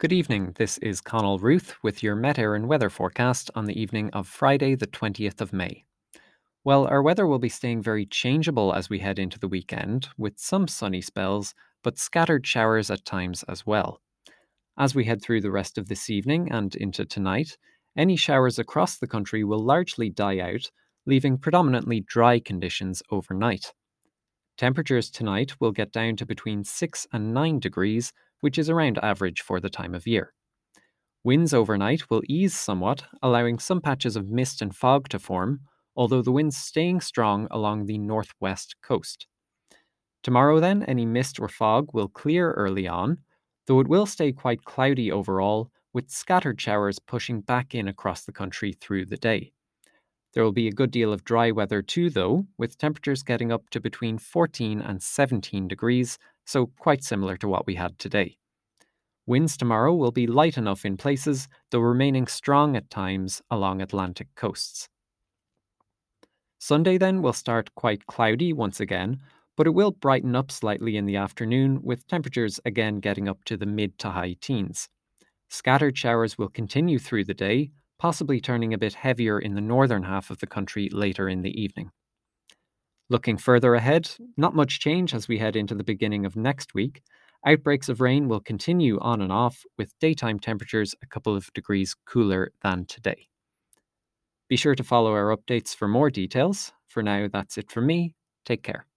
Good evening. This is Connell Ruth with your Met Éireann weather forecast on the evening of Friday, the 20th of May. Well, our weather will be staying very changeable as we head into the weekend, with some sunny spells, but scattered showers at times as well. As we head through the rest of this evening and into tonight, any showers across the country will largely die out, leaving predominantly dry conditions overnight. Temperatures tonight will get down to between 6 and 9 degrees, which is around average for the time of year. Winds overnight will ease somewhat, allowing some patches of mist and fog to form, although the winds staying strong along the northwest coast. Tomorrow, then, any mist or fog will clear early on, though it will stay quite cloudy overall, with scattered showers pushing back in across the country through the day. There will be a good deal of dry weather too, though, with temperatures getting up to between 14 and 17 degrees, so quite similar to what we had today. Winds tomorrow will be light enough in places, though remaining strong at times along Atlantic coasts. Sunday then will start quite cloudy once again, but it will brighten up slightly in the afternoon, with temperatures again getting up to the mid to high teens. Scattered showers will continue through the day, possibly turning a bit heavier in the northern half of the country later in the evening. Looking further ahead, not much change as we head into the beginning of next week. Outbreaks of rain will continue on and off, with daytime temperatures a couple of degrees cooler than today. Be sure to follow our updates for more details. For now, that's it from me. Take care.